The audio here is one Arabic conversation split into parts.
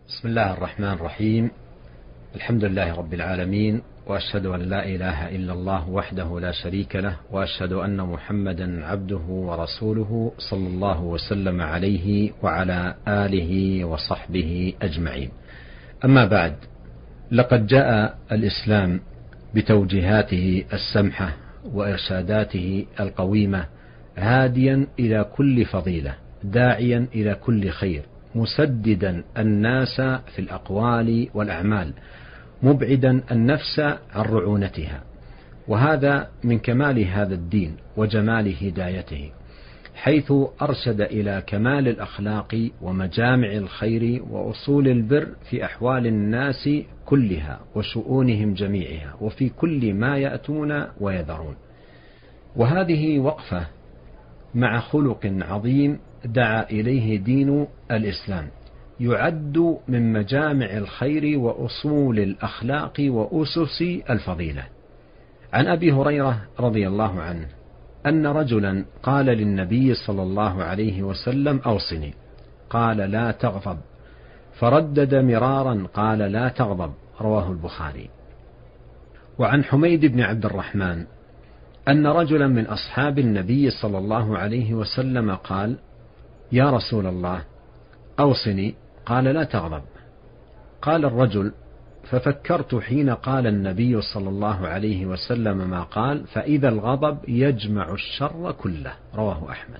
بسم الله الرحمن الرحيم. الحمد لله رب العالمين، وأشهد أن لا إله إلا الله وحده لا شريك له، وأشهد أن محمدا عبده ورسوله صلى الله وسلم عليه وعلى آله وصحبه أجمعين. أما بعد، لقد جاء الإسلام بتوجيهاته السمحة وإرشاداته القويمة هاديا إلى كل فضيلة، داعيا إلى كل خير، مسددا الناس في الأقوال والأعمال، مبعدا النفس عن رعونتها. وهذا من كمال هذا الدين وجمال هدايته، حيث أرشد إلى كمال الأخلاق ومجامع الخير وأصول البر في أحوال الناس كلها وشؤونهم جميعها، وفي كل ما يأتون ويذرون. وهذه وقفة مع خلق عظيم دعا إليه دين الإسلام، يعد من مجامع الخير وأصول الأخلاق وأسس الفضيلة. عن أبي هريرة رضي الله عنه أن رجلا قال للنبي صلى الله عليه وسلم: أوصني. قال: لا تغضب. فردد مرارا قال: لا تغضب. رواه البخاري. وعن حميد بن عبد الرحمن أن رجلا من أصحاب النبي صلى الله عليه وسلم قال: يا رسول الله، أوصني. قال: لا تغضب. قال الرجل: ففكرت حين قال النبي صلى الله عليه وسلم ما قال: فإذا الغضب يجمع الشر كله. رواه أحمد.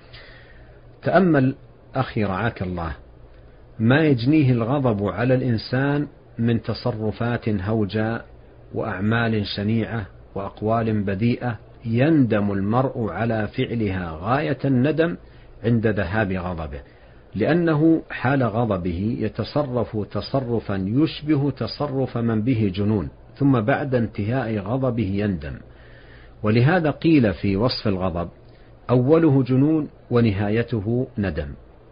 تأمل أخي رعاك الله ما يجنيه الغضب على الإنسان من تصرفات هوجاء وأعمال شنيعة وأقوال بذيئة، يندم المرء على فعلها غاية الندم عند ذهاب غضبه، لأنه حال غضبه يتصرف تصرفا يشبه تصرف من به جنون، ثم بعد انتهاء غضبه يندم. ولهذا قيل في وصف الغضب: أوله جنون ونهايته ندم.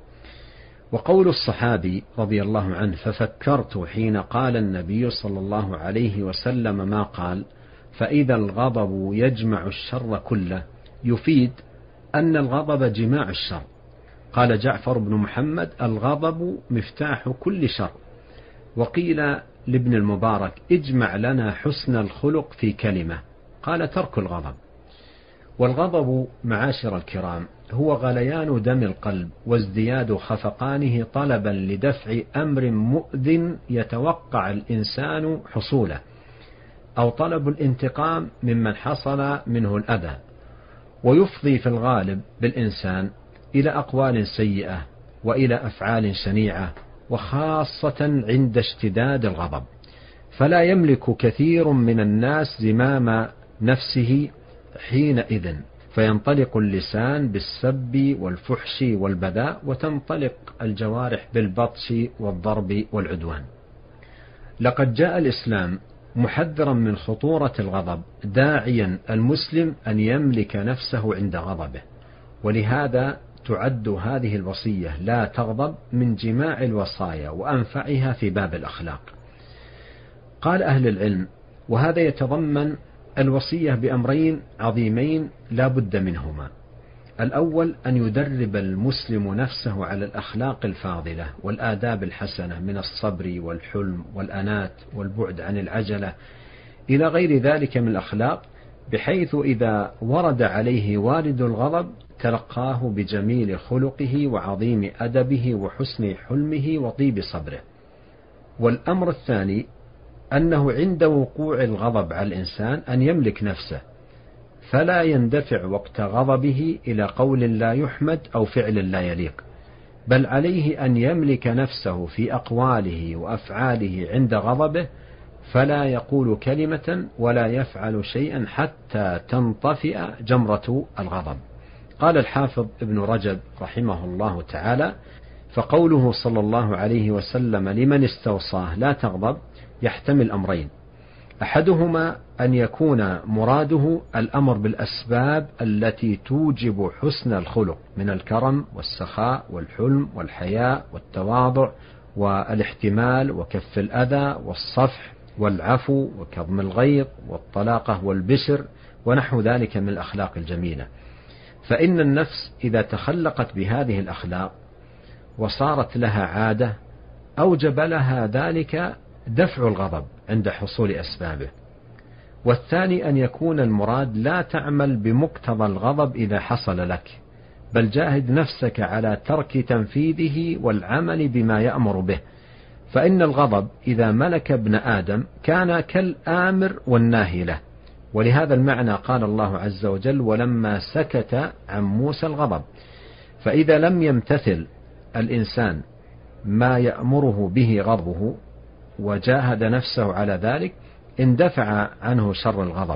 وقول الصحابي رضي الله عنه: ففكرت حين قال النبي صلى الله عليه وسلم ما قال: فإذا الغضب يجمع الشر كله، يفيد أن الغضب جماع الشر. قال جعفر بن محمد: الغضب مفتاح كل شر. وقيل لابن المبارك: اجمع لنا حسن الخلق في كلمة. قال: ترك الغضب. والغضب معاشر الكرام هو غليان دم القلب وازدياد خفقانه طلبا لدفع أمر مؤذ يتوقع الإنسان حصوله، أو طلب الانتقام ممن حصل منه الأذى، ويفضي في الغالب بالإنسان إلى أقوال سيئة وإلى أفعال شنيعة، وخاصة عند اشتداد الغضب، فلا يملك كثير من الناس زمام نفسه حينئذ، فينطلق اللسان بالسب والفحش والبذاء، وتنطلق الجوارح بالبطش والضرب والعدوان. لقد جاء الإسلام محذرا من خطورة الغضب، داعيا المسلم أن يملك نفسه عند غضبه. ولهذا تعد هذه الوصية لا تغضب من جماع الوصايا وأنفعها في باب الأخلاق. قال أهل العلم: وهذا يتضمن الوصية بأمرين عظيمين لا بد منهما. الأول أن يدرب المسلم نفسه على الأخلاق الفاضلة والآداب الحسنة من الصبر والحلم والأنات والبعد عن العجلة إلى غير ذلك من الأخلاق، بحيث إذا ورد عليه وارد الغضب تلقاه بجميل خلقه وعظيم أدبه وحسن حلمه وطيب صبره. والأمر الثاني أنه عند وقوع الغضب على الإنسان أن يملك نفسه، فلا يندفع وقت غضبه إلى قول لا يحمد أو فعل لا يليق، بل عليه أن يملك نفسه في أقواله وأفعاله عند غضبه، فلا يقول كلمة ولا يفعل شيئا حتى تنطفئ جمرة الغضب. قال الحافظ ابن رجب رحمه الله تعالى: فقوله صلى الله عليه وسلم لمن استوصاه لا تغضب يحتمل أمرين: أحدهما أن يكون مراده الأمر بالأسباب التي توجب حسن الخلق من الكرم والسخاء والحلم والحياء والتواضع والاحتمال وكف الأذى والصفح والعفو وكظم الغيظ والطلاقة والبشر ونحو ذلك من الأخلاق الجميلة. فإن النفس إذا تخلقت بهذه الأخلاق وصارت لها عادة أوجب لها ذلك دفع الغضب عند حصول أسبابه. والثاني أن يكون المراد لا تعمل بمقتضى الغضب إذا حصل لك، بل جاهد نفسك على ترك تنفيذه والعمل بما يأمر به، فإن الغضب إذا ملك ابن آدم كان كالآمر والناهي له. ولهذا المعنى قال الله عز وجل: ولما سكت عن موسى الغضب. فإذا لم يمتثل الإنسان ما يأمره به غضبه وجاهد نفسه على ذلك اندفع عنه شر الغضب،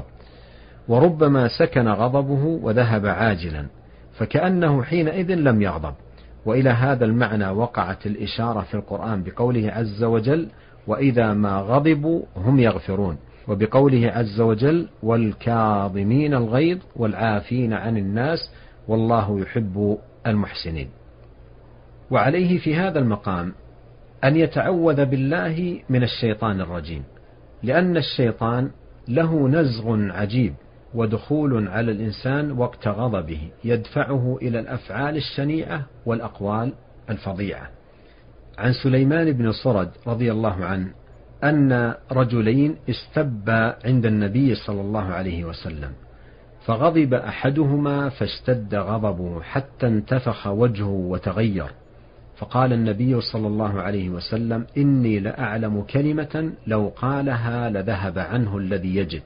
وربما سكن غضبه وذهب عاجلا، فكأنه حينئذ لم يغضب. وإلى هذا المعنى وقعت الإشارة في القرآن بقوله عز وجل: وإذا ما غضبوا هم يغفرون، وبقوله عز وجل: والكاظمين الغيظ والعافين عن الناس والله يحب المحسنين. وعليه في هذا المقام أن يتعوذ بالله من الشيطان الرجيم، لأن الشيطان له نزغ عجيب ودخول على الإنسان وقت غضبه يدفعه إلى الأفعال الشنيعة والأقوال الفظيعة. عن سليمان بن صرد رضي الله عنه أن رجلين استبا عند النبي صلى الله عليه وسلم، فغضب أحدهما فاشتد غضبه حتى انتفخ وجهه وتغير، فقال النبي صلى الله عليه وسلم: إني لأعلم كلمة لو قالها لذهب عنه الذي يجد.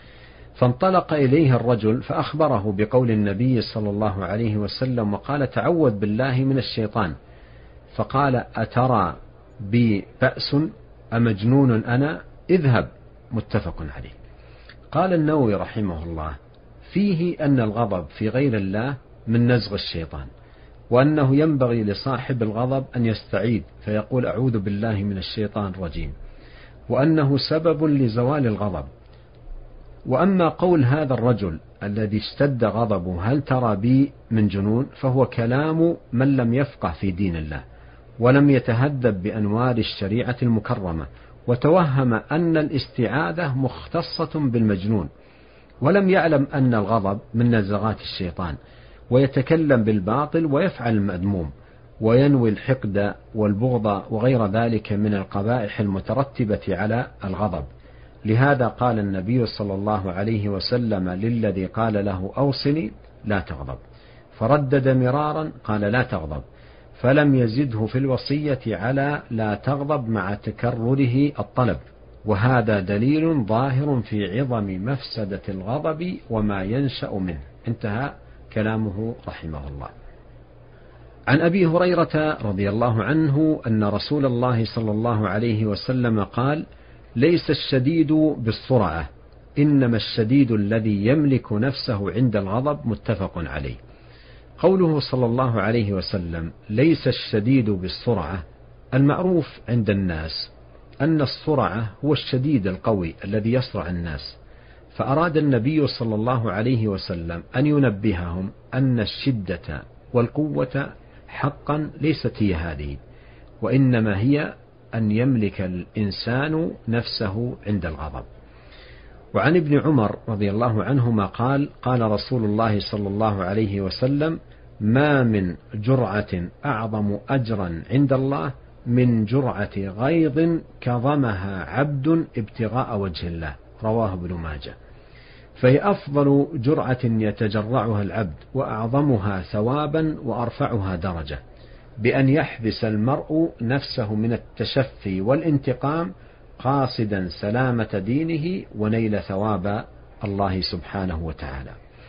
فانطلق إليه الرجل فأخبره بقول النبي صلى الله عليه وسلم، وقال: تعوذ بالله من الشيطان. فقال: أترى بي بأس أمجنون أنا؟ اذهب. متفق عليه. قال النووي رحمه الله: فيه أن الغضب في غير الله من نزغ الشيطان، وأنه ينبغي لصاحب الغضب أن يستعيذ فيقول: أعوذ بالله من الشيطان الرجيم، وأنه سبب لزوال الغضب. وأما قول هذا الرجل الذي اشتد غضبه: هل ترى بي من جنون؟ فهو كلام من لم يفقه في دين الله ولم يتهذب بأنوار الشريعة المكرمة، وتوهم أن الاستعاذة مختصة بالمجنون، ولم يعلم أن الغضب من نزغات الشيطان، ويتكلم بالباطل ويفعل المذموم، وينوي الحقد والبغض وغير ذلك من القبائح المترتبة على الغضب. لهذا قال النبي صلى الله عليه وسلم للذي قال له: أوصني، لا تغضب. فردد مرارا قال: لا تغضب، فلم يزده في الوصية على لا تغضب مع تكرره الطلب. وهذا دليل ظاهر في عظم مفسدة الغضب وما ينشأ منه. انتهى كلامه رحمه الله. عن أبي هريرة رضي الله عنه أن رسول الله صلى الله عليه وسلم قال: ليس الشديد بالسرعة، إنما الشديد الذي يملك نفسه عند الغضب. متفق عليه. قوله صلى الله عليه وسلم ليس الشديد بالسرعة، المعروف عند الناس أن السرعة هو الشديد القوي الذي يصرع الناس، فأراد النبي صلى الله عليه وسلم أن ينبههم أن الشدة والقوة حقا ليست هي هذه، وإنما هي أن يملك الإنسان نفسه عند الغضب. وعن ابن عمر رضي الله عنهما قال: قال رسول الله صلى الله عليه وسلم: ما من جرعة أعظم أجرا عند الله من جرعة غيظ كظمها عبد ابتغاء وجه الله. رواه ابن ماجه. فهي أفضل جرعة يتجرعها العبد، وأعظمها ثوابا وأرفعها درجة، بأن يحبس المرء نفسه من التشفي والانتقام قاصدا سلامة دينه ونيل ثواب الله سبحانه وتعالى.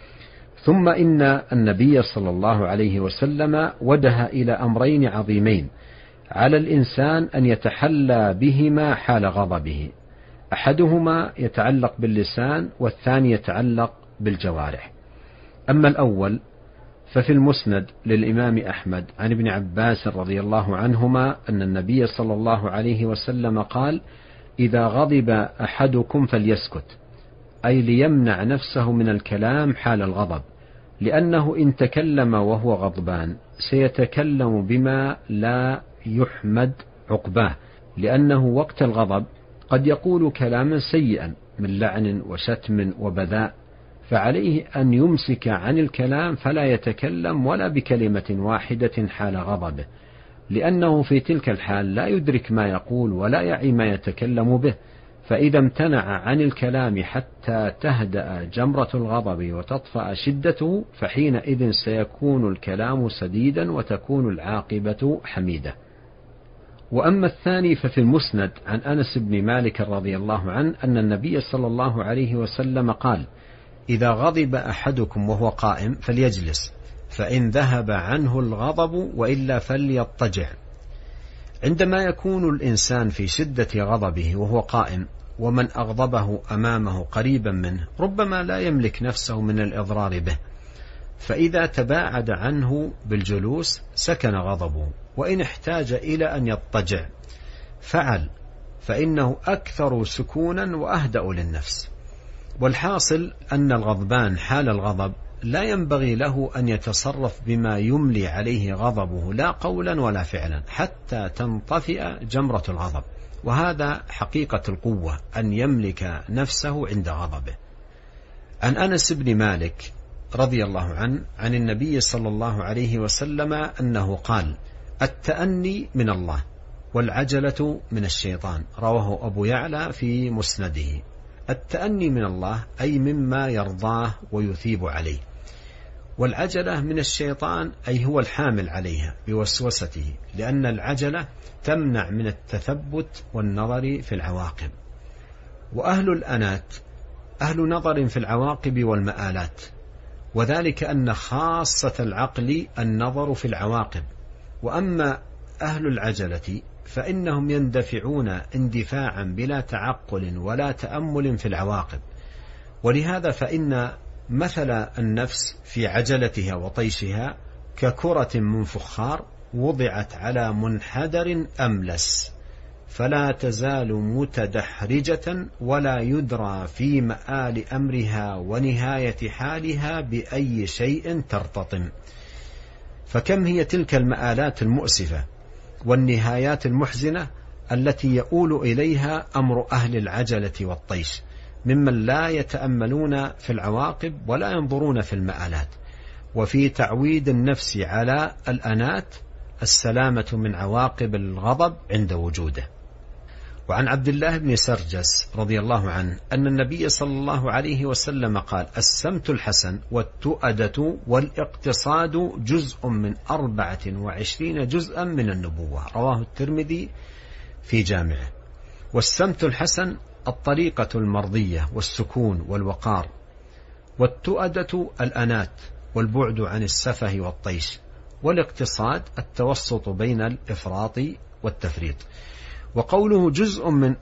ثم إن النبي صلى الله عليه وسلم وجه إلى أمرين عظيمين على الإنسان أن يتحلى بهما حال غضبه، أحدهما يتعلق باللسان والثاني يتعلق بالجوارح. أما الأول ففي المسند للإمام أحمد عن ابن عباس رضي الله عنهما أن النبي صلى الله عليه وسلم قال: إذا غضب أحدكم فليسكت، أي ليمنع نفسه من الكلام حال الغضب، لأنه إن تكلم وهو غضبان سيتكلم بما لا يحمد عقباه، لأنه وقت الغضب قد يقول كلاما سيئا من لعن وشتم وبذاء، فعليه أن يمسك عن الكلام فلا يتكلم ولا بكلمة واحدة حال غضبه. لأنه في تلك الحال لا يدرك ما يقول ولا يعي ما يتكلم به، فإذا امتنع عن الكلام حتى تهدأ جمرة الغضب وتطفأ شدته فحينئذ سيكون الكلام سديدا وتكون العاقبة حميدة. وأما الثاني ففي المسند عن أنس بن مالك رضي الله عنه أن النبي صلى الله عليه وسلم قال: إذا غضب أحدكم وهو قائم فليجلس، فإن ذهب عنه الغضب وإلا فليضطجع. عندما يكون الإنسان في شدة غضبه وهو قائم ومن أغضبه أمامه قريبا منه ربما لا يملك نفسه من الإضرار به، فإذا تباعد عنه بالجلوس سكن غضبه، وإن احتاج إلى أن يضطجع فعل، فإنه أكثر سكونا وأهدأ للنفس. والحاصل أن الغضبان حال الغضب لا ينبغي له أن يتصرف بما يملي عليه غضبه لا قولا ولا فعلا حتى تنطفئ جمرة الغضب، وهذا حقيقة القوة أن يملك نفسه عند غضبه. عن أنس بن مالك رضي الله عنه عن النبي صلى الله عليه وسلم أنه قال: التأني من الله والعجلة من الشيطان. رواه أبو يعلى في مسنده. التأني من الله أي مما يرضاه ويثيب عليه، والعجلة من الشيطان أي هو الحامل عليها بوسوسته، لأن العجلة تمنع من التثبت والنظر في العواقب. وأهل الأنات أهل نظر في العواقب والمآلات، وذلك أن خاصة العقل النظر في العواقب، وأما أهل العجلة فإنهم يندفعون اندفاعا بلا تعقل ولا تأمل في العواقب. ولهذا فإن مثل النفس في عجلتها وطيشها ككرة من فخار وضعت على منحدر أملس، فلا تزال متدحرجة ولا يدرى في مآل أمرها ونهاية حالها بأي شيء ترتطم. فكم هي تلك المآلات المؤسفة والنهايات المحزنة التي يؤول إليها أمر أهل العجلة والطيش، ممن لا يتأملون في العواقب ولا ينظرون في المآلات. وفي تعويد النفس على الأنات السلامة من عواقب الغضب عند وجوده. وعن عبد الله بن سرجس رضي الله عنه أن النبي صلى الله عليه وسلم قال: السمت الحسن والتؤدة والاقتصاد جزء من 24 جزءا من النبوة. رواه الترمذي في جامعه. والسمت الحسن الطريقة المرضية والسكون والوقار، والتؤدة الأنات والبعد عن السفه والطيش، والاقتصاد التوسط بين الإفراط والتفريط. وقوله جزء من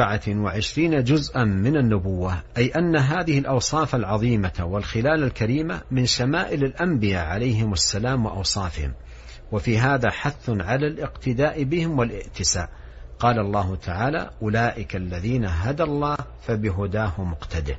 24 جزءا من النبوة أي أن هذه الأوصاف العظيمة والخلال الكريمة من شمائل الأنبياء عليهم السلام وأوصافهم، وفي هذا حث على الاقتداء بهم والائتساء. قال الله تعالى: أولئك الذين هدى الله فبهداه مقتده.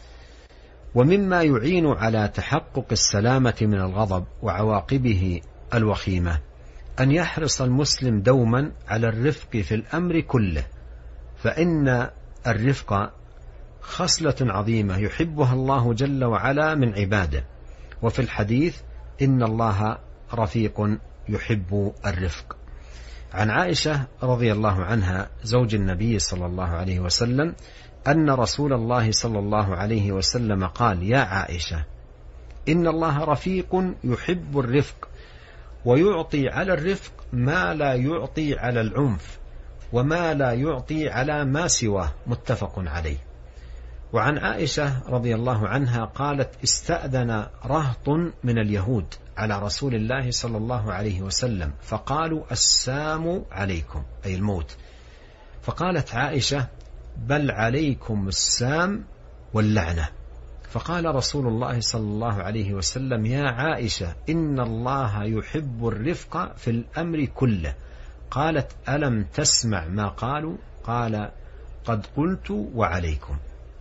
ومما يعين على تحقق السلامة من الغضب وعواقبه الوخيمة أن يحرص المسلم دوما على الرفق في الأمر كله، فإن الرفق خصلة عظيمة يحبها الله جل وعلا من عباده. وفي الحديث: إن الله رفيق يحب الرفق. عن عائشة رضي الله عنها زوج النبي صلى الله عليه وسلم أن رسول الله صلى الله عليه وسلم قال: يا عائشة، إن الله رفيق يحب الرفق، ويعطي على الرفق ما لا يعطي على العنف، وما لا يعطي على ما سواه. متفق عليه. وعن عائشة رضي الله عنها قالت: استأذن رهط من اليهود على رسول الله صلى الله عليه وسلم فقالوا: السام عليكم، أي الموت. فقالت عائشة: بل عليكم السام واللعنة. فقال رسول الله صلى الله عليه وسلم: يا عائشة، إن الله يحب الرفق في الأمر كله. قالت: ألم تسمع ما قالوا؟ قال: قد قلت وعليكم.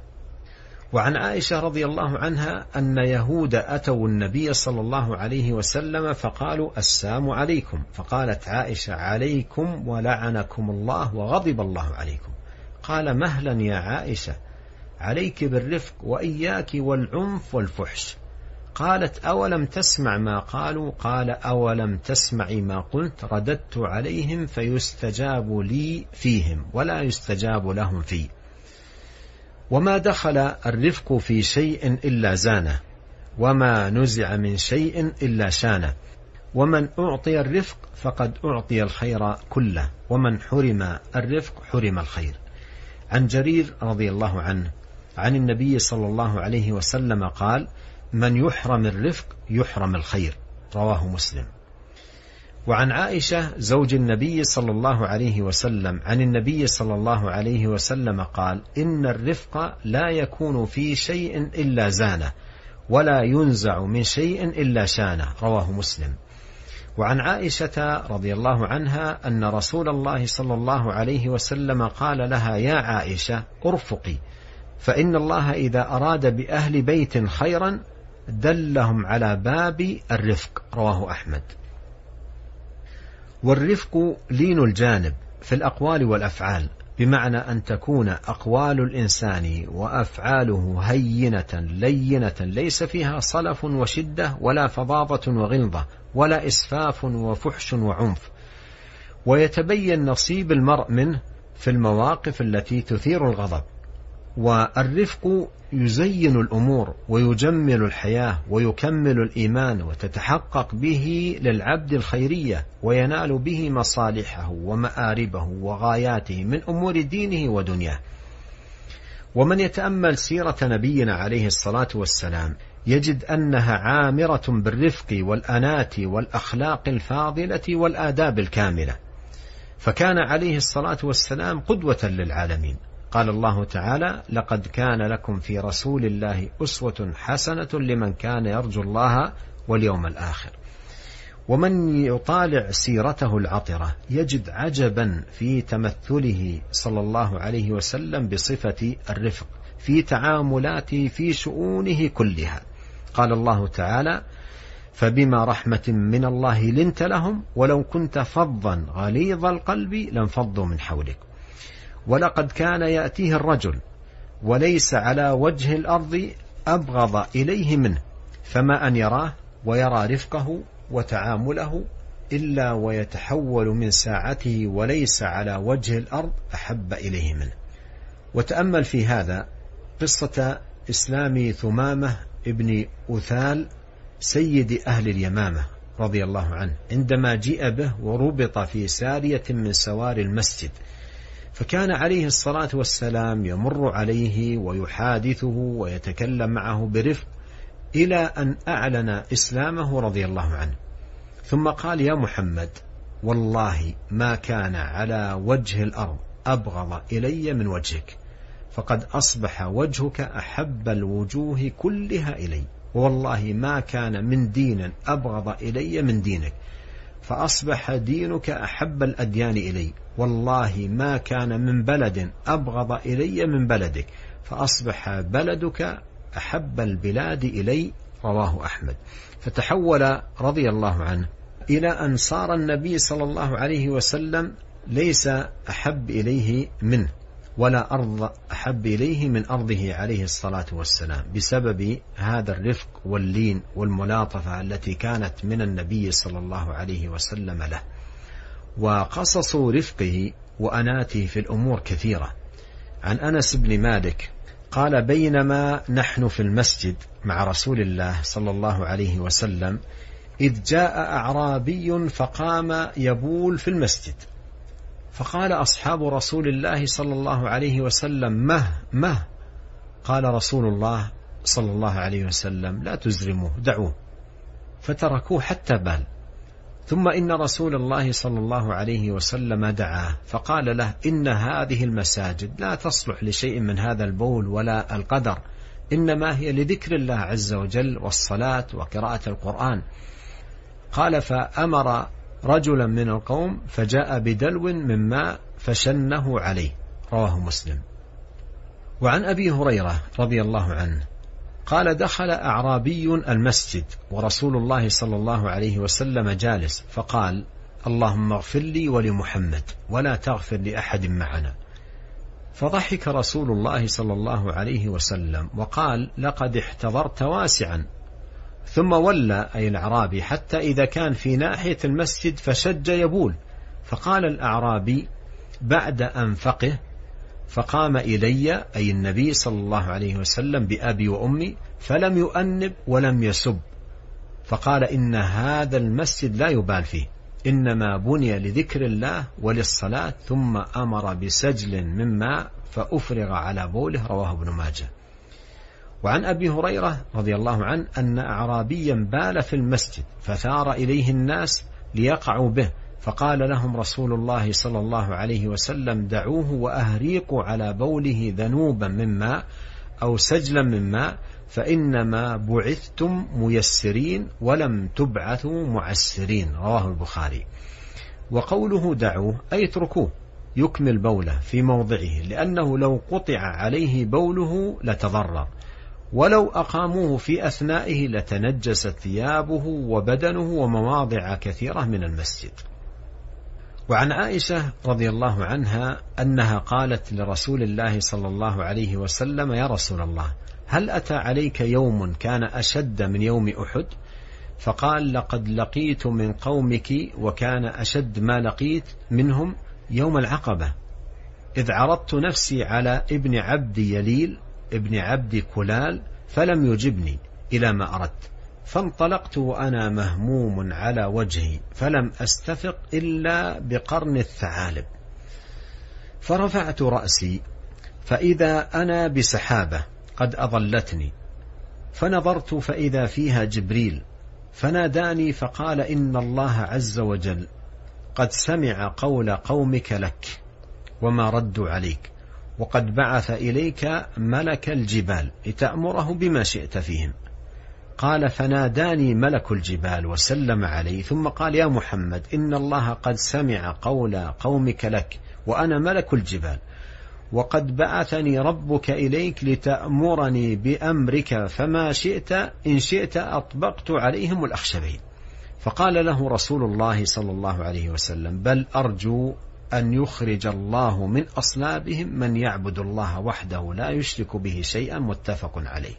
وعن عائشة رضي الله عنها أن يهود أتوا النبي صلى الله عليه وسلم فقالوا: السام عليكم. فقالت عائشة: عليكم ولعنكم الله وغضب الله عليكم. قال: مهلا يا عائشة، عليك بالرفق وإياك والعنف والفحش. قالت أولم تسمع ما قالوا؟ قال أولم تسمعي ما قلت؟ رددت عليهم فيستجاب لي فيهم ولا يستجاب لهم في. وما دخل الرفق في شيء إلا زانه، وما نزع من شيء إلا شانه، ومن أعطي الرفق فقد أعطي الخير كله، ومن حرم الرفق حرم الخير. عن جرير رضي الله عنه عن النبي صلى الله عليه وسلم قال: من يحرم الرفق يحرم الخير، رواه مسلم. وعن عائشة زوج النبي صلى الله عليه وسلم عن النبي صلى الله عليه وسلم قال: إن الرفق لا يكون في شيء إلا زانه، ولا ينزع من شيء إلا شانه، رواه مسلم. وعن عائشة رضي الله عنها أن رسول الله صلى الله عليه وسلم قال لها: يا عائشة ارفقي، فإن الله إذا أراد بأهل بيت خيرا دلهم على باب الرفق، رواه أحمد. والرفق لين الجانب في الأقوال والأفعال، بمعنى أن تكون أقوال الإنسان وأفعاله هينة لينة، ليس فيها صلف وشدة ولا فظاظة وغلظة ولا إسفاف وفحش وعنف، ويتبين نصيب المرء منه في المواقف التي تثير الغضب. والرفق يزين الأمور ويجمل الحياة ويكمل الإيمان، وتتحقق به للعبد الخيرية، وينال به مصالحه ومآربه وغاياته من أمور دينه ودنياه. ومن يتأمل سيرة نبينا عليه الصلاة والسلام يجد أنها عامرة بالرفق والأناة والأخلاق الفاضلة والآداب الكاملة، فكان عليه الصلاة والسلام قدوة للعالمين. قال الله تعالى: لقد كان لكم في رسول الله أسوة حسنة لمن كان يرجو الله واليوم الآخر. ومن يطالع سيرته العطرة يجد عجبا في تمثله صلى الله عليه وسلم بصفة الرفق في تعاملاته في شؤونه كلها. قال الله تعالى: فبما رحمة من الله لنت لهم ولو كنت فظا غليظ القلب لانفضوا من حولك. ولقد كان يأتيه الرجل وليس على وجه الأرض أبغض إليه منه، فما أن يراه ويرى رفقه وتعامله إلا ويتحول من ساعته وليس على وجه الأرض أحب إليه منه. وتأمل في هذا قصة إسلام ثمامة ابن أثال سيد أهل اليمامة رضي الله عنه، عندما جيء به وربط في سارية من سوار المسجد، فكان عليه الصلاة والسلام يمر عليه ويحادثه ويتكلم معه برفق إلى أن أعلن إسلامه رضي الله عنه. ثم قال: يا محمد والله ما كان على وجه الأرض أبغض إلي من وجهك، فقد أصبح وجهك أحب الوجوه كلها إلي، والله ما كان من دين أبغض إلي من دينك، فأصبح دينك أحب الأديان إلي، والله ما كان من بلد أبغض إلي من بلدك، فأصبح بلدك أحب البلاد إلي، رواه أحمد. فتحول رضي الله عنه إلى أن صار النبي صلى الله عليه وسلم ليس أحب إليه منه، ولا أرض أحب إليه من أرضه عليه الصلاة والسلام، بسبب هذا الرفق واللين والملاطفة التي كانت من النبي صلى الله عليه وسلم له. وقصص رفقه وأناته في الأمور كثيرة. عن أنس بن مالك قال: بينما نحن في المسجد مع رسول الله صلى الله عليه وسلم إذ جاء أعرابي فقام يبول في المسجد، فقال أصحاب رسول الله صلى الله عليه وسلم: مه. قال رسول الله صلى الله عليه وسلم: لا تزرموه، دعوه. فتركوه حتى بال. ثم إن رسول الله صلى الله عليه وسلم دعاه فقال له: إن هذه المساجد لا تصلح لشيء من هذا البول ولا القدر، إنما هي لذكر الله عز وجل والصلاة وقراءة القرآن. قال: فأمر رجلا من القوم فجاء بدلو من ماء فشنه عليه، رواه مسلم. وعن أبي هريرة رضي الله عنه قال: دخل أعرابي المسجد ورسول الله صلى الله عليه وسلم جالس، فقال: اللهم اغفر لي ولمحمد ولا تغفر لأحد معنا. فضحك رسول الله صلى الله عليه وسلم وقال: لقد احتضرت واسعا. ثم ولى أي الأعرابي حتى إذا كان في ناحية المسجد فشج يبول، فقال الأعرابي بعد أن فقه فقام إلي أي النبي صلى الله عليه وسلم بأبي وأمي فلم يؤنب ولم يسب، فقال إن هذا المسجد لا يبال فيه، إنما بني لذكر الله وللصلاة، ثم أمر بسجل من ماء فأفرغ على بوله، رواه ابن ماجه. وعن أبي هريرة رضي الله عنه أن أعرابيا بال في المسجد فثار إليه الناس ليقعوا به، فقال لهم رسول الله صلى الله عليه وسلم دعوه وأهريقوا على بوله ذنوبا من ماء أو سجلا من ماء، فإنما بعثتم ميسرين ولم تبعثوا معسرين، رواه البخاري. وقوله دعوه أي اتركوه يكمل بوله في موضعه، لأنه لو قطع عليه بوله لتضرر، ولو أقاموه في أثنائه لتنجست ثيابه وبدنه ومواضع كثيرة من المسجد. وعن عائشة رضي الله عنها أنها قالت لرسول الله صلى الله عليه وسلم يا رسول الله هل أتى عليك يوم كان أشد من يوم أحد؟ فقال لقد لقيت من قومك وكان أشد ما لقيت منهم يوم العقبة، إذ عرضت نفسي على ابن عبد يليل ابن عبد كلال فلم يجبني إلى ما أردت، فانطلقت وأنا مهموم على وجهي فلم أستفق إلا بقرن الثعالب، فرفعت رأسي فإذا أنا بسحابة قد أضلتني، فنظرت فإذا فيها جبريل فناداني فقال إن الله عز وجل قد سمع قول قومك لك وما ردوا عليك، وقد بعث إليك ملك الجبال لتأمره بما شئت فيهم. قال فناداني ملك الجبال وسلم علي، ثم قال يا محمد إن الله قد سمع قول قومك لك وأنا ملك الجبال، وقد بعثني ربك إليك لتأمرني بأمرك فما شئت إن شئت أطبقت عليهم الأخشبين. فقال له رسول الله صلى الله عليه وسلم بل أرجو أن يخرج الله من أصلابهم من يعبد الله وحده لا يشرك به شيئا، متفق عليه.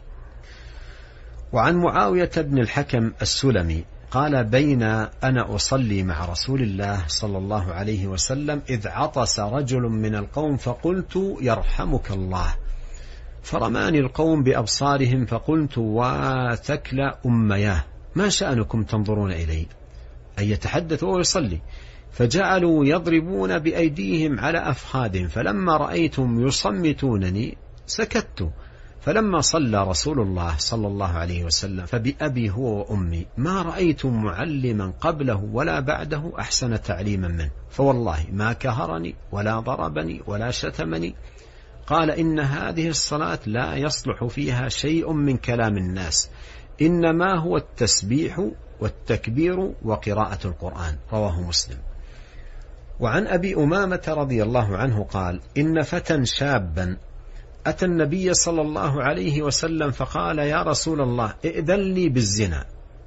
وعن معاوية بن الحكم السلمي قال بين أنا أصلي مع رسول الله صلى الله عليه وسلم إذ عطس رجل من القوم فقلت يرحمك الله، فرماني القوم بأبصارهم فقلت وثكل أمياه ما شأنكم تنظرون إلي، أي يتحدث ويصلي، فجعلوا يضربون بأيديهم على أفخاذهم، فلما رأيتم يصمتونني سكت، فلما صلى رسول الله صلى الله عليه وسلم فبأبي هو وأمي ما رأيت معلما قبله ولا بعده أحسن تعليما منه، فوالله ما كهرني ولا ضربني ولا شتمني. قال إن هذه الصلاة لا يصلح فيها شيء من كلام الناس، إنما هو التسبيح والتكبير وقراءة القرآن، رواه مسلم. وعن أبي أمامة رضي الله عنه قال إن فتى شابا أتى النبي صلى الله عليه وسلم فقال يا رسول الله ائذن لي بالزنا،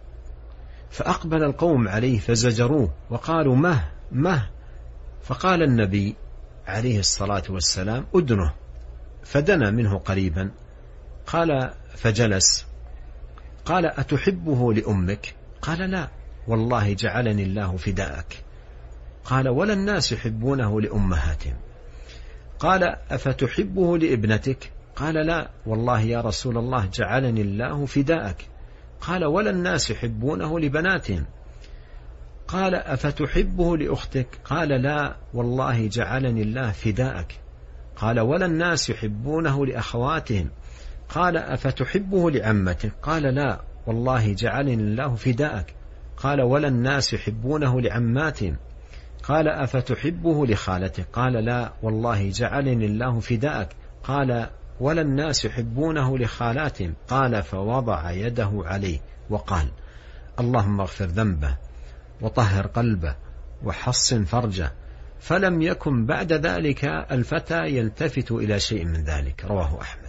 فأقبل القوم عليه فزجروه وقالوا مه، فقال النبي عليه الصلاة والسلام أدنه، فدنا منه قريبا، قال فجلس، قال أتحبه لأمك؟ قال لا والله جعلني الله فداءك. قال ولا الناس يحبونه لأمهاتهم. قال أفتحبه لابنتك؟ قال لا والله يا رسول الله جعلني الله فداءك. قال ولا الناس يحبونه لبناتهم. قال أفتحبه لأختك؟ قال لا والله جعلني الله فداءك. قال ولا الناس يحبونه لأخواتهم. قال أفتحبه لعمتك؟ قال لا والله جعلني الله فداءك. قال ولا الناس يحبونه لعماتهم. قال أفتحبه لخالتك؟ قال لا والله جعلني الله فداءك. قال ولا الناس يحبونه لخالاتهم. قال فوضع يده عليه وقال اللهم اغفر ذنبه وطهر قلبه وحصن فرجه. فلم يكن بعد ذلك الفتى يلتفت إلى شيء من ذلك، رواه أحمد.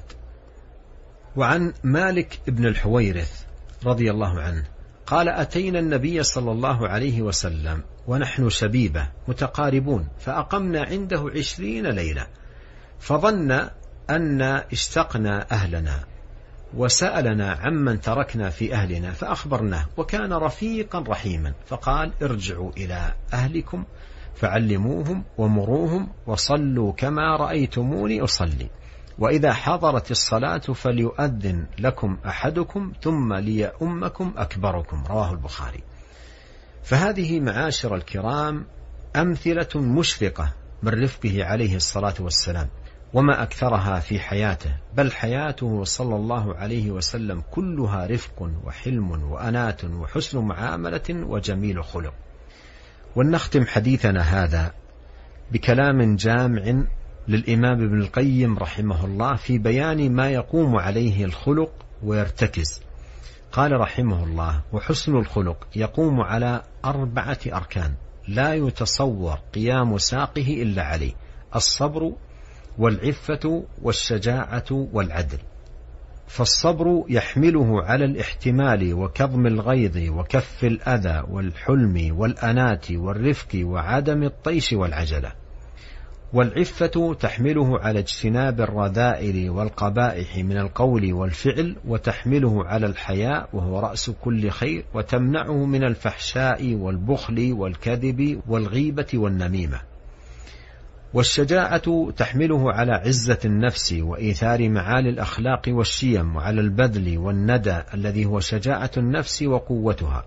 وعن مالك بن الحويرث رضي الله عنه قال أتينا النبي صلى الله عليه وسلم ونحن شبيبة متقاربون، فأقمنا عنده 20 ليلة، فظن أن اشتقنا أهلنا، وسألنا عمن تركنا في أهلنا فأخبرناه، وكان رفيقا رحيما، فقال: ارجعوا إلى أهلكم فعلموهم ومروهم وصلوا كما رأيتموني أصلي، وإذا حضرت الصلاة فليؤذن لكم أحدكم ثم ليؤمكم أكبركم. رواه البخاري. فهذه معاشر الكرام أمثلة مشرقة من رفقه عليه الصلاة والسلام، وما أكثرها في حياته، بل حياته صلى الله عليه وسلم كلها رفق وحلم وأنات وحسن معاملة وجميل خلق. ونختم حديثنا هذا بكلام جامع للإمام ابن القيم رحمه الله في بيان ما يقوم عليه الخلق ويرتكز. قال رحمه الله: وحسن الخلق يقوم على 4 أركان لا يتصور قيام ساقه إلا عليه: الصبر والعفة والشجاعة والعدل. فالصبر يحمله على الاحتمال وكظم الغيظ وكف الأذى والحلم والأنات والرفق وعدم الطيش والعجلة. والعفة تحمله على اجتناب الرذائل والقبائح من القول والفعل، وتحمله على الحياء وهو رأس كل خير، وتمنعه من الفحشاء والبخل والكذب والغيبة والنميمة. والشجاعة تحمله على عزة النفس وإيثار معالي الأخلاق والشيم، وعلى البذل والندى الذي هو شجاعة النفس وقوتها.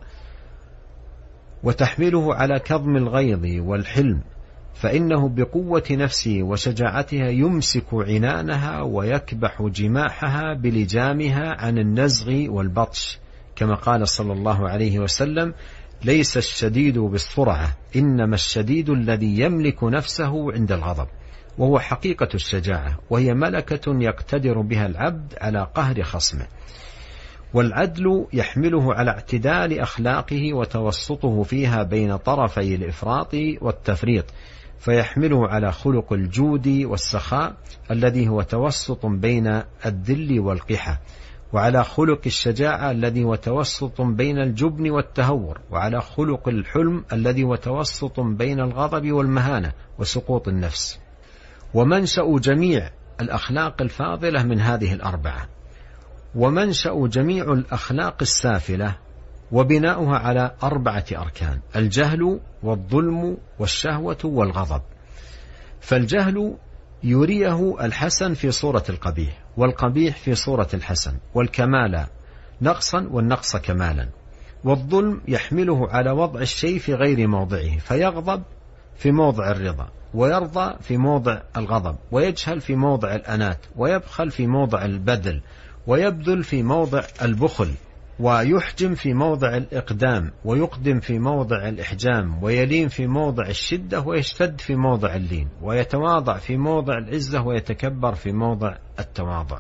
وتحمله على كظم الغيظ والحلم، فإنه بقوة نفسه وشجاعتها يمسك عنانها ويكبح جماحها بلجامها عن النزغ والبطش، كما قال صلى الله عليه وسلم: ليس الشديد بالسرعة، إنما الشديد الذي يملك نفسه عند الغضب. وهو حقيقة الشجاعة، وهي ملكة يقتدر بها العبد على قهر خصمه. والعدل يحمله على اعتدال أخلاقه وتوسطه فيها بين طرفي الإفراط والتفريط، فيحمله على خلق الجود والسخاء الذي هو توسط بين الذل والقحة، وعلى خلق الشجاعة الذي هو توسط بين الجبن والتهور، وعلى خلق الحلم الذي هو توسط بين الغضب والمهانة وسقوط النفس. ومنشأ جميع الأخلاق الفاضلة من هذه 4، ومنشأ جميع الأخلاق السافلة وبناؤها على 4 أركان: الجهل والظلم والشهوة والغضب. فالجهل يريه الحسن في صورة القبيح، والقبيح في صورة الحسن، والكمال نقصا والنقص كمالا. والظلم يحمله على وضع الشيء في غير موضعه، فيغضب في موضع الرضا، ويرضى في موضع الغضب، ويجهل في موضع الأنات، ويبخل في موضع البذل، ويبذل في موضع البخل، ويحجم في موضع الإقدام، ويقدم في موضع الإحجام، ويلين في موضع الشدة، ويشتد في موضع اللين، ويتواضع في موضع العزة، ويتكبر في موضع التواضع.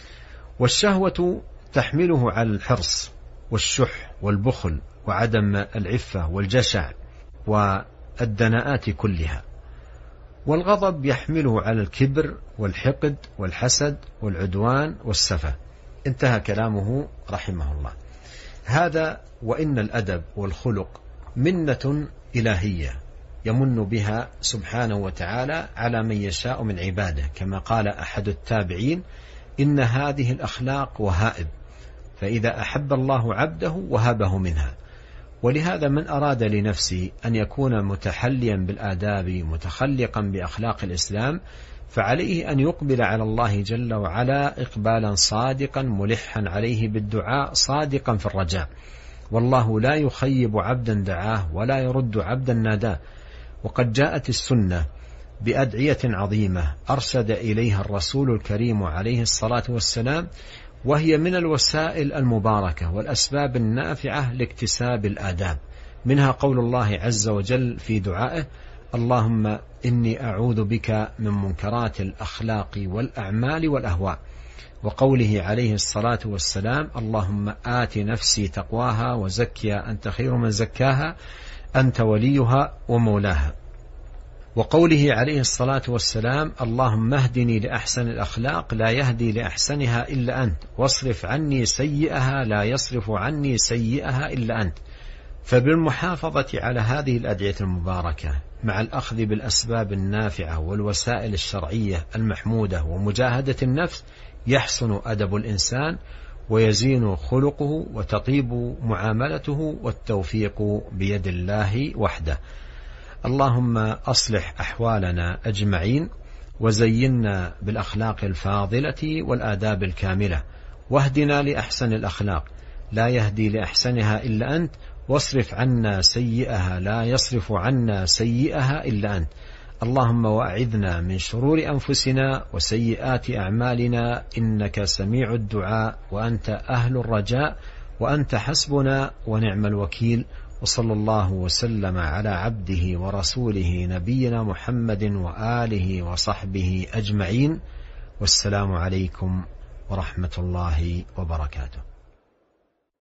والشهوة تحمله على الحرص والشح والبخل وعدم العفة والجشع والدناءات كلها. والغضب يحمله على الكبر والحقد والحسد والعدوان والسفة. انتهى كلامه رحمه الله. هذا وإن الأدب والخلق منة إلهية يمن بها سبحانه وتعالى على من يشاء من عباده، كما قال أحد التابعين: إن هذه الأخلاق وهائب، فإذا أحب الله عبده وهبه منها. ولهذا من أراد لنفسه أن يكون متحليا بالآداب متخلقا بأخلاق الإسلام، فعليه أن يقبل على الله جل وعلا إقبالا صادقا ملحا عليه بالدعاء صادقا في الرجاء. والله لا يخيب عبدا دعاه ولا يرد عبدا ناداه. وقد جاءت السنة بأدعية عظيمة أرشد إليها الرسول الكريم عليه الصلاة والسلام، وهي من الوسائل المباركة والأسباب النافعة لاكتساب الآداب. منها قول الله عز وجل في دعائه: اللهم إني أعوذ بك من منكرات الأخلاق والأعمال والأهواء. وقوله عليه الصلاة والسلام: اللهم آت نفسي تقواها وزكها أنت خير من زكاها أنت وليها ومولاها. وقوله عليه الصلاة والسلام: اللهم اهدني لأحسن الأخلاق لا يهدي لأحسنها إلا أنت، واصرف عني سيئها لا يصرف عني سيئها إلا أنت. فبالمحافظة على هذه الأدعية المباركة مع الأخذ بالأسباب النافعة والوسائل الشرعية المحمودة ومجاهدة النفس يحسن أدب الإنسان ويزين خلقه وتطيب معاملته، والتوفيق بيد الله وحده. اللهم أصلح أحوالنا أجمعين، وزينا بالأخلاق الفاضلة والآداب الكاملة، واهدنا لأحسن الأخلاق، لا يهدي لأحسنها إلا أنت، واصرف عنا سيئها، لا يصرف عنا سيئها إلا أنت. اللهم وأعذنا من شرور أنفسنا وسيئات أعمالنا، إنك سميع الدعاء، وأنت أهل الرجاء، وأنت حسبنا ونعم الوكيل. وصلى الله وسلم على عبده ورسوله نبينا محمد وآله وصحبه أجمعين، والسلام عليكم ورحمة الله وبركاته.